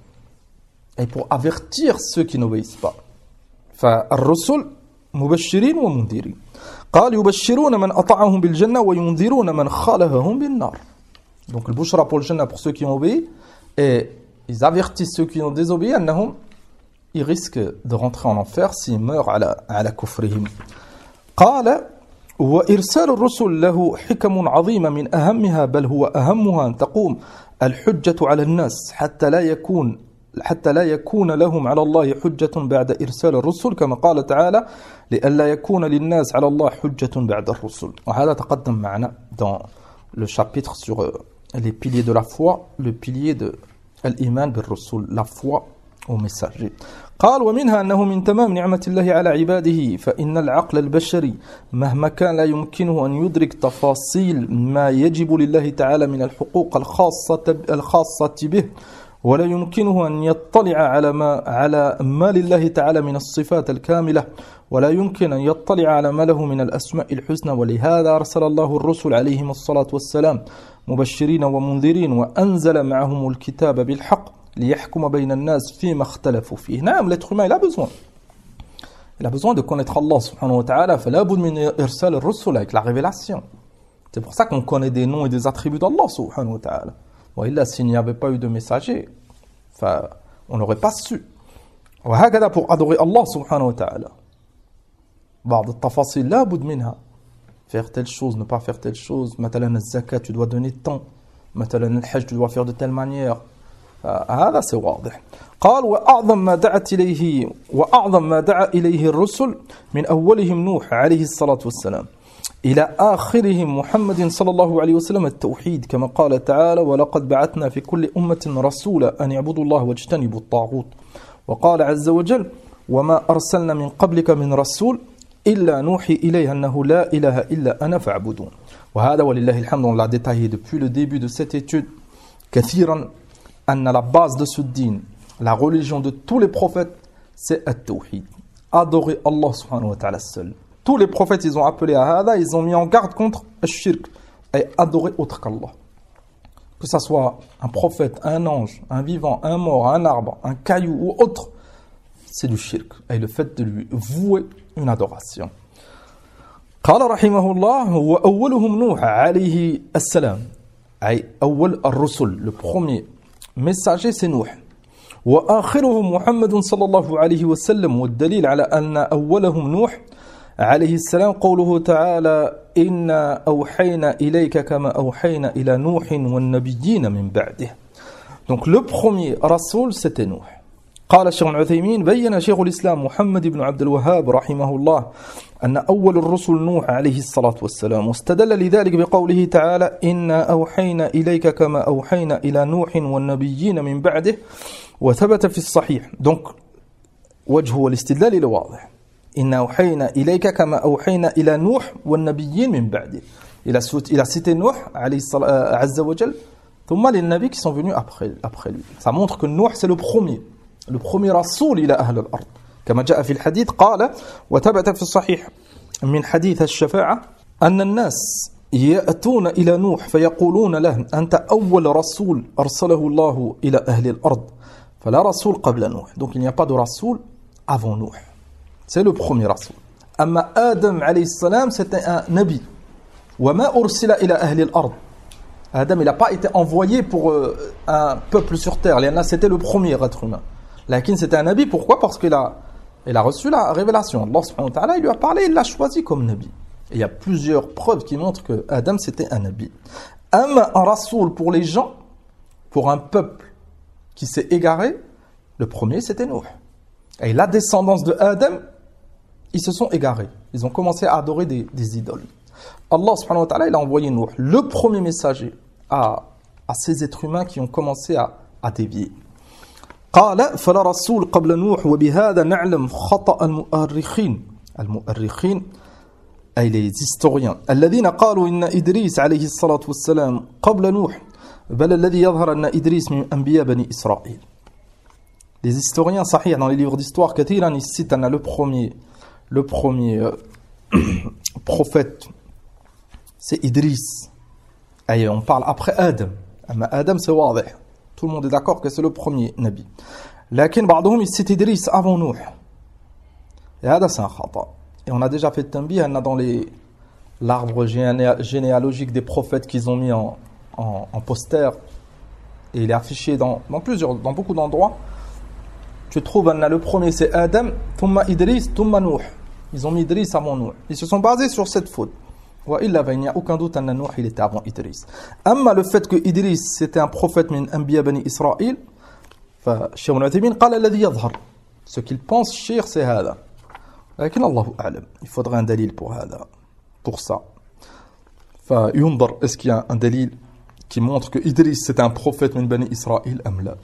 et pour avertir ceux qui n'obéissent pas. Fa-ar-rusul, mubashirin wa mundhirin. قال يبشرون من أطاعهم بالجنة وينذرون من خالفهم بالنار. Donc le bushra pour le jannah pour ceux qui ont obéi, et ils avertissent ceux qui ont désobéi, ils risquent de rentrer en enfer s'ils meurent على كفرهم. قال وإرسال الرسل له حكم عظيمة من أهمها بل هو أهمها أن تقوم الحجة على الناس حتى لا يكون لهم على الله حجة بعد إرسال الرسل كما قال تعالى لئلا يكون للناس على الله حجة بعد الرسل. وهذا تقدم معنا dans le chapitre sur les piliers de la foi, le pilier de الإيمان بالرسول, la foi au messager. قال ومنها أنه من تمام نعمة الله على عباده فإن العقل البشري مهما كان لا يمكنه أن يدرك تفاصيل ما يجب لله تعالى من الحقوق الخاصة به ولا يمكنه أن يطلع على ما لله تعالى من الصفات الكاملة ولا يمكن أن يطلع على ما له من الأسماء الحسنى ولهذا أرسل الله الرسل عليهم الصلاة والسلام مبشرين ومنذرين وأنزل معهم الكتاب بالحق ليحكم بين الناس فيما اختلفوا فيه. نعم, l'être humain, il a besoin de connaître Allah subhanahu wa ta'ala, فلا بد من إرسال الرسل avec la révélation. C'est pour ça qu'on connaît des noms et des attributs d'Allah subhanahu wa ta'ala. وإلا s'il n'y avait pas eu de messager, on n'aurait pas su. وهكذا pour adorer Allah subhanahu wa ta'ala. بعض التفاصيل لا بد منها. Faire telle chose, ne pas faire telle chose. مثلا الزكاة, tu dois donner tant. مثلا الحج, tu dois faire de telle manière. هذا c'est واضح. قال وأعظم ما دعا إليه الرسل من أولهم نوح عليه الصلاة والسلام إلى آخرهم محمد صلى الله عليه وسلم التوحيد كما قال تعالى ولقد بعثنا في كل أمة رسولا أن يعبدوا الله واجتنبوا الطاغوت وقال عز وجل وما أرسلنا من قبلك من رسول إلا نوحي إليه أنه لا إله إلا أنا فاعبدون. وهذا ولله الحمد, on l'a détaillé depuis le début de cette étude كثيرا أن la base de ce din, la religion de tous les prophètes, c'est at-tawhid. Adorer Allah subhanahu wa ta'ala seul. Tous les prophètes, ils ont appelé à hada, ils ont mis en garde contre le shirk et adorer autre qu'Allah. que ça soit un prophète, un ange, un vivant, un mort, un arbre, un caillou ou autre, c'est du shirk. Et le fait de lui vouer une adoration. قال رحمه الله وأولهم نوح عليه السلام أي أول الرسل le premier messager c'est Nuh وآخرهم محمد صلى الله عليه وسلم والدليل على أن أولهم نوح عليه السلام قوله تعالى إنا أوحينا إليك كما أوحينا إلى نوح والنبيين من بعده. Donc le premier rasoul c'était Nuh. قال الشيخ العثيمين بين شيخ الإسلام محمد بن عبد الوهاب رحمه الله أن أول الرسل نوح عليه الصلاة والسلام واستدل لذلك بقوله تعالى إنا أوحينا إليك كما أوحينا إلى نوح والنبيين من بعده وثبت في الصحيح. Donc وجه الاستدلال الواضح إنا أوحينا إليك كما أوحينا إلى نوح والنبيين من بعده. Il a cité Nuh عليه الصلاة عز وجل ثم les nabis qui sont venus après lui. Ça montre que Nuh c'est le premier رسول إلى أهل الأرض كما جاء في الحديث قال وثبت في الصحيح من حديث الشفاعة أن الناس يأتون إلى نوح فيقولون له أنت أول رسول أرسله الله إلى أهل الأرض فلا رسول قبل نوح. Donc il n'y a pas de rasoul avant Nuh. C'est le premier rasoul. أما آدم عليه السلام c'était un nabi وما أرسل إلى أهل الأرض. Adam il n'a pas été envoyé pour un peuple sur terre. C'était le premier être humain. Lakin c'était un nabi, pourquoi? Parce qu'il a reçu la révélation. Allah subhanahu wa ta'ala, il lui a parlé, il l'a choisi comme nabi. Et il y a plusieurs preuves qui montrent que Adam c'était un nabi. Un rasoul pour les gens, pour un peuple qui s'est égaré, le premier c'était Nuh. Et la descendance de Adam, ils se sont égarés. Ils ont commencé à adorer des idoles. Allah subhanahu wa ta'ala, il a envoyé Nuh, le premier messager à ces êtres humains qui ont commencé à dévier. قال فلا رسول قبل نوح وبهذا نعلم خطأ المؤرخين أي les historiens الذين قالوا إن إدريس عليه الصلاة والسلام قبل نوح بل الذي يظهر أن إدريس من أنبياء بني إسرائيل. Les historiens صحيح dans les livres d'histoire كثيرا ils citent le premier prophète c'est Idris. Et on parle après Adam. Adam c'est واضح. Tout le monde est d'accord que c'est le premier nabi. لكن بعضهم يسيت إدريس avant Nuh. Et هذا c'est un خطأ. Et on a déjà fait tanbih dans l'arbre généalogique des prophètes qu'ils ont mis en poster. Et il est affiché dans beaucoup d'endroits. Tu trouves le premier c'est Adam, ثم Idris, ثم Nuh. Ils ont mis Idris avant Nuh. Ils se sont basés sur cette faute. Il n'y a aucun doute que Nuh il était avant Idris. Amma le fait que Idris c'était un prophète min anbiya bani Israël, فالشيخ العثيمين قال الذي يظهر. Ce qu'il pense cher c'est هذا. لكن الله أعلم. Il faudrait un dalil pour ça. فينظر est-ce qu'il y a un dalil qui montre que Idris c'était un prophète min bani Israël أم لا.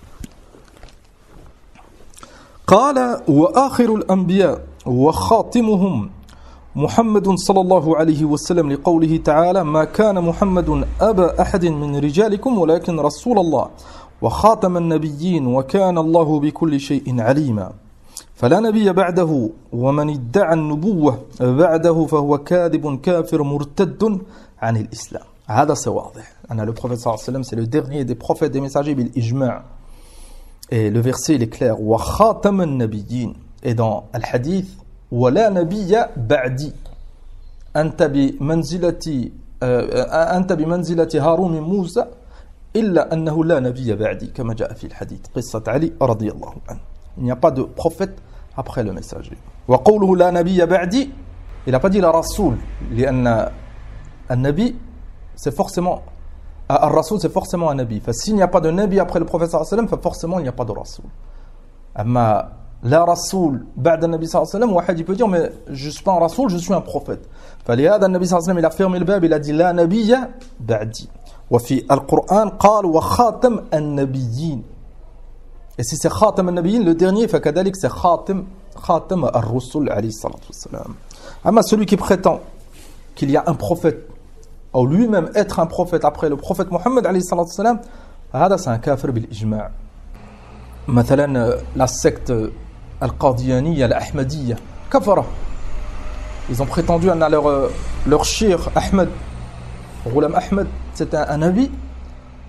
قال وآخر الأنبياء وخاتمهم محمد صلى الله عليه وسلم لقوله تعالى ما كان محمد أبا أحد من رجالكم ولكن رسول الله وخاتم النبيين وكان الله بكل شيء عليما فلا نبي بعده ومن ادعى النبوة بعده فهو كاذب كافر مرتد عن الإسلام. هذا c'est واضح. Le prophète صلى الله عليه وسلم c'est le dernier des prophètes des messagers بالإجماع. Et le verset il est clair وخاتم النبيين. Et dans le hadith ولا نبي بعدي أنت بمنزلة هارون من موسى إلا أنه لا نبي بعدي كما جاء في الحديث قصة علي رضي الله عنه. Il n'y a pas de prophète après le messager. وقوله لا نبي بعدي, il n'a pas dit la rasoul لأن النبي c'est forcément un rasoul c'est forcément un nabi. S'il n'y a pas de nabi après le prophète sallallahu alayhi wa sallam, forcément il n'y a pas de rasoul. أما لا رسول بعد النبي صلى الله عليه وسلم واحد يقول mais je suis pas un rasoul, je suis un prophète. فلهذا النبي صلى الله عليه وسلم il a fermé le bab, il a dit لا نبي بعدي. وفي القرآن قال وخاتم النبيين. Et si c'est خاتم النبيين le dernier فكذلك c'est خاتم الرسل عليه الصلاة والسلام. أما celui qui prétend qu'il y a un prophète ou lui-même être un prophète après le prophète Mohammed عليه الصلاة والسلام هذا c'est un كافر بالإجماع. مثلا la secte Al-Qadiyaniyya, Al-Ahmadiyya, Kafara. Ils ont prétendu que leur cheikh Ahmed, Ghulam Ahmed, c'était un nabi.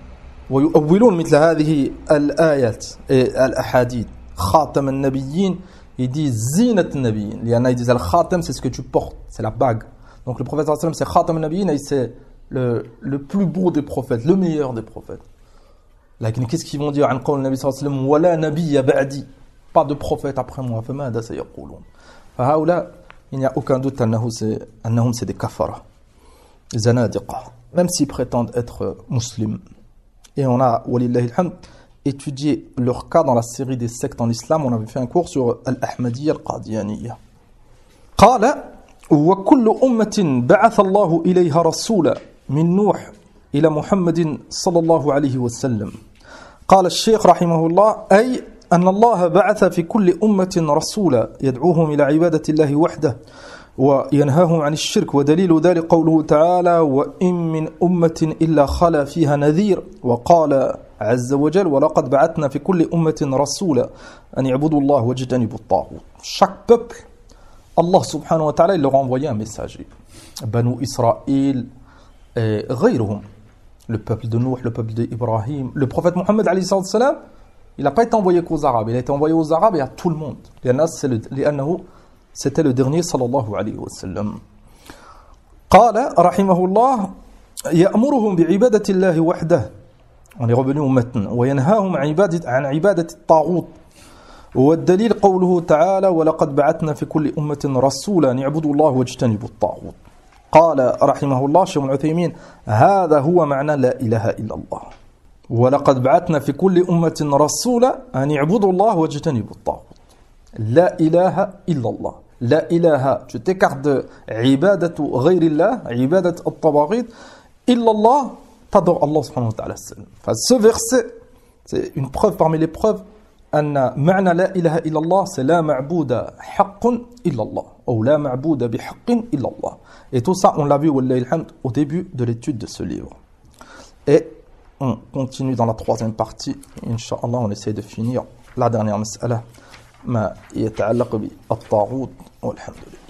ويؤولون مثل هذه الآيات الأحاديث خاتم النبيين ils disent زينة النبيين لأن ils disent الخاتم c'est ce que tu portes c'est la bague donc le prophète sallallahu alayhi wa sallam c'est خاتم النبيين et c'est le plus beau des prophètes le meilleur des prophètes لكن qu'est-ce qu'ils vont dire عن قول النبي صلى الله عليه وسلم ولا نبي بعدي pas de prophète après moi فماذا سيقولون فهؤلاء il n'y a aucun doute أنهم c'est des كفرة زنادقة même s'ils prétendent être musulmans et on a walillahi alhamd étudié leur cas dans la série des sectes en islam on avait fait un cours sur al-Ahmadiyya al-Qadiyaniyya قال وكل أمة بعث الله إليها رسولا من نوح إلى محمد صلى الله عليه وسلم قال الشيخ رحمه الله أي أن الله بعث في كل أمة رسولا يدعوهم إلى عبادة الله وحده وينهاهم عن الشرك ودليل ذلك قوله تعالى وإن من أمة إلا خلا فيها نذير وقال عز وجل ولقد بعثنا في كل أمة رسولا أن يعبدوا الله واجتنبوا الطاغوت chaque peuple Allah subhanahu wa ta'ala il leur a envoyé un messager Banu Israël et غيرهم le peuple de Nuh, le peuple d'Ibrahim le prophète Mohammed alayhi salam il n'a pas été envoyé qu'aux Arabes il a été envoyé aux Arabes et à tout le monde لأنه c'était le dernier sallallahu alayhi wa sallam. قال رحمه الله يأمرهم بعبادة الله وحده. On est revenu au matn. وينهاهم عن عبادة الطاغوت. والدليل قوله تعالى ولقد بعثنا في كل أمة رسولا أن يعبدوا الله واجتنبوا الطاغوت. قال رحمه الله شيخ العثيمين هذا هو معنى لا إله إلا الله. ولقد بعثنا في كل أمة رسولا أن يعبدوا الله واجتنبوا الطاغوت. لا إله إلا الله لا إله tu t'écartes de عبادة غير الله عبادة الطواغيت إلا الله t'adores Allah subhanahu wa ta'ala enfin, ce verset c'est une preuve parmi les preuves أن معنى لا إله إلا الله c'est لا معبود حق إلا الله أو لا معبود بحق إلا الله et tout ça on l'a vu au début de l'étude de ce livre et on continue dans la troisième partie Inch'Allah on essaie de finir la dernière mas'ala ما يتعلق بالطاغوت والحمد لله